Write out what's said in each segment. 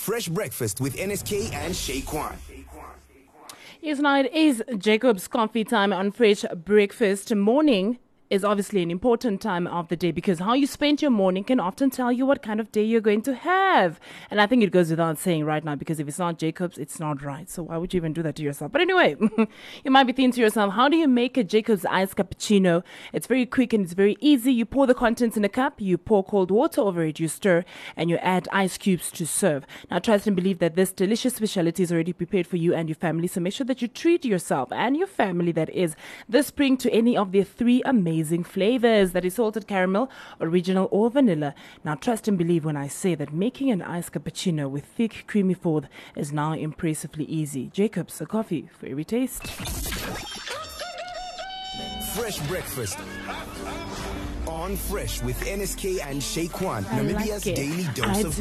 Fresh Breakfast with NSK and Shay Kwan. Yes, now it is Jacob's coffee time on Fresh Breakfast. Morning is obviously an important time of the day because how you spend your morning can often tell you what kind of day you're going to have. And I think it goes without saying right now, because if it's not Jacob's, it's not right. So why would you even do that to yourself? But anyway, you might be thinking to yourself, how do you make a Jacob's iced cappuccino? It's very quick and it's very easy. You pour the contents in a cup, you pour cold water over it, you stir, and you add ice cubes to serve. Now, trust and believe that this delicious specialty is already prepared for you and your family. So make sure that you treat yourself and your family, that is, this spring to any of their three amazing flavors, that is salted caramel, original, or vanilla. Now, trust and believe when I say that making an iced cappuccino with thick, creamy froth is now impressively easy. Jacob's, a coffee for every taste. Fresh Breakfast on Fresh with NSK and Shay Kwan, Namibia's daily dose of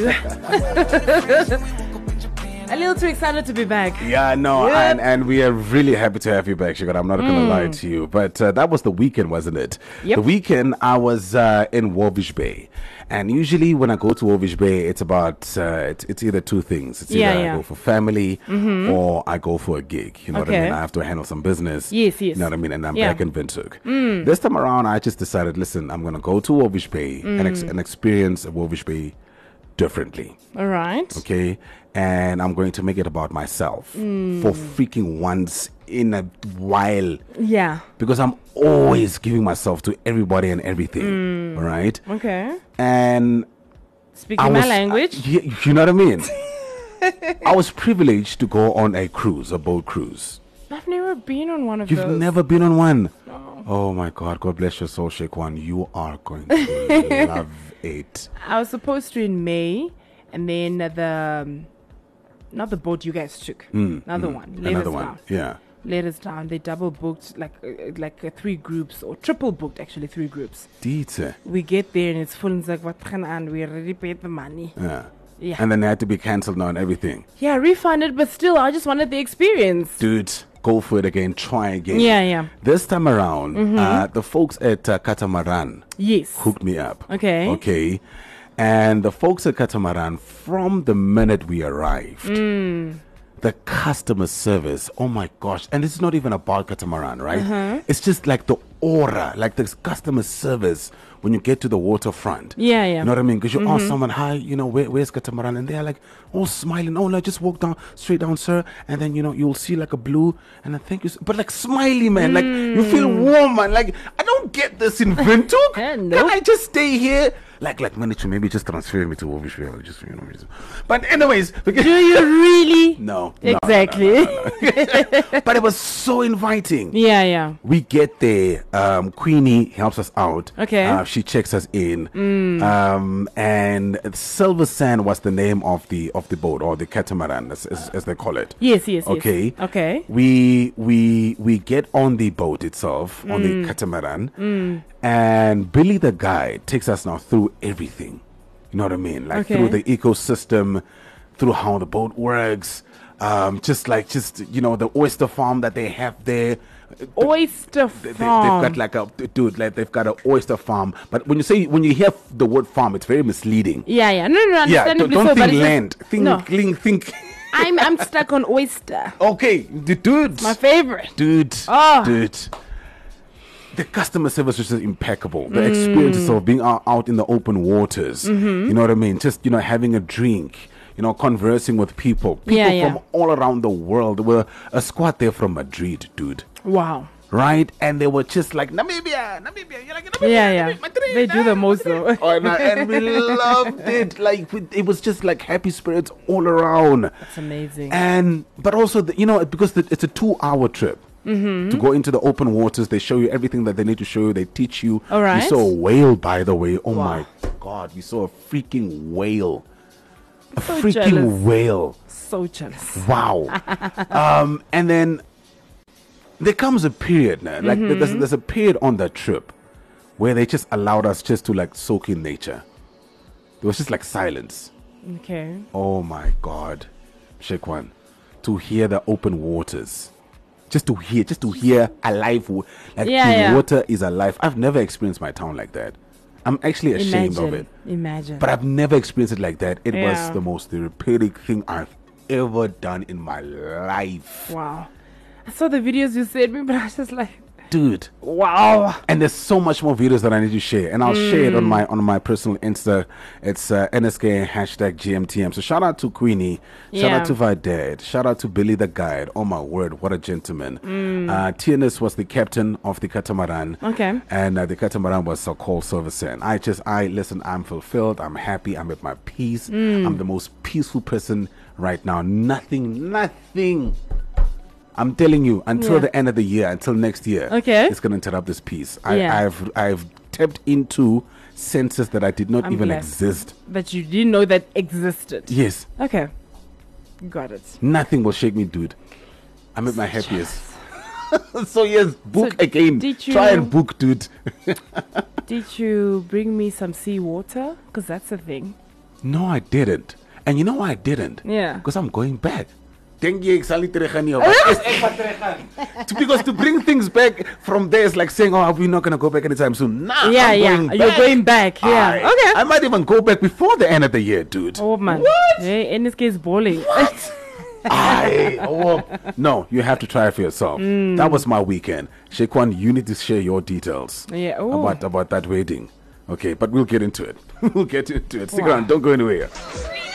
greatness. A little too excited to be back. Yeah, no, Yep. and we are really happy to have you back, Shigot. I'm not going to lie to you. But that was the weekend, wasn't it? Yep. The weekend, I was in Walvish Bay. And usually when I go to Walvish Bay, it's about, it's either two things. It's either I go for family or I go for a gig. You know what I mean? I have to handle some business. Yes. You know what I mean? And I'm back in Windhoek. This time around, I just decided, listen, I'm going to go to Walvish Bay and experience Walvish Bay differently. All right. Okay, and I'm going to make it about myself for freaking once in a while. Yeah. Because I'm always giving myself to everybody and everything. All right. Okay. And Speaking my language. you know what I mean? I was privileged to go on a cruise, a boat cruise. I've never been on one of You've those. never been on one? No. Oh my God, God bless your soul, Sheikh One. You are going to love it. I was supposed to in May, and then not the boat you guys took. Another one. Let Another us one. down. Yeah. Let us down. They double booked like 3 groups, or triple booked actually 3 groups. Dieter. We get there and it's full, and it's like, what can I? We already paid the money. Yeah. Yeah. And then they had to be cancelled now and everything. Yeah, refunded, but still, I just wanted the experience. Dude, go for it again. Try again. Yeah. This time around, the folks at Catamaran Yes. hooked me up. Okay. Okay. And the folks at Catamaran, from the minute we arrived, the customer service, oh my gosh. And it's not even about Catamaran, right? It's just like the aura, like the customer service when you get to the waterfront. Yeah. You know what I mean? Because you ask someone, hi, where's Catamaran? And they're like, all smiling. Oh, no, just walk down, straight down, sir. And then, you'll see like a blue. And then thank you. But like smiley, man. Like you feel warm, man. Like, I don't get this in Windhoek. Nope. Can I just stay here? Like manager, maybe just transfer me to Walvish Bay. Just, But anyways. Do you really? No. Exactly. No. But it was so inviting. Yeah. We get there. Queenie helps us out. Okay. She checks us in. And Silver Sand was the name of the boat, or the catamaran, as they call it. Yes. Okay. Okay. We get on the boat itself, on the catamaran, and Billy the guide takes us now through everything. You know what I mean? Like through the ecosystem, through how the boat works. Just the oyster farm that they have there. Oyster They've farm. got they've got an oyster farm. But when you hear the word farm, it's very misleading. Yeah. No, Yeah, understandably don't so, but think it's land. just- Think. I'm stuck on oyster. Okay, dude. My favorite. Dude. The customer service was just impeccable. The experiences of being out in the open waters. You know what I mean? Just, having a drink. Conversing with people. From all around the world. There were a squad there from Madrid, dude. Wow. Right? And they were just like, Namibia. You're like, Namibia. Yeah. Madrid, They do the most though. Oh, and we loved it. Like, it was just like happy spirits all around. That's amazing. But also, because it's a 2-hour trip. To go into the open waters, they show you everything that they need to show you. They teach you. All right. We saw a whale, by the way. Oh Wow. my God, we saw a freaking whale. A So freaking jealous. whale. So jealous. Wow. And then there comes a period now, like there's a period on that trip where they just allowed us just to like soak in nature. There was just like silence. Okay. Oh my God, Shekwan, to hear the open waters. Just to hear alive, like the water is alive. I've never experienced my town like that. I'm actually ashamed of it. Imagine. But I've never experienced it like that. It was Yeah. the most therapeutic thing I've ever done in my life. Wow. I saw the videos you sent me, but I was just like, Dude. wow. And there's so much more videos that I need to share, and I'll share it on my personal Insta. It's NSK #GMTM. So shout out to Queenie, shout Yeah. out to Vidad, shout out to Billy the Guide. Oh my word, what a gentleman! Tiernes was the captain of the catamaran. Okay. And the catamaran was a call service. And I listen. I'm fulfilled. I'm happy. I'm at my peace. I'm the most peaceful person right now. Nothing. I'm telling you, until the end of the year, until next year, Okay. it's going to interrupt this piece. Yeah. I've tapped into senses that I did not even glad. exist. That you didn't know that existed. Yes, Okay. Got it. nothing will shake me, dude. I'm at my happiest. So yes, book So again. did Try you- and book, dude. Did you bring me some seawater? Because that's a thing. No, I didn't. And you know why I didn't? Yeah. Because I'm going back. Because to bring things back from there is like saying, oh, we're not going to go back anytime soon. Nah, Yeah, I'm yeah. going You're back. going back. Yeah. Okay. I might even go back before the end of the year, dude. Oh, man. What? Hey, NSK is balling. No, you have to try it for yourself. That was my weekend. Shequan, you need to share your details Yeah. Ooh. about that wedding. Okay, but we'll get into it. We'll get into it. Stick Wow. around. Don't go anywhere.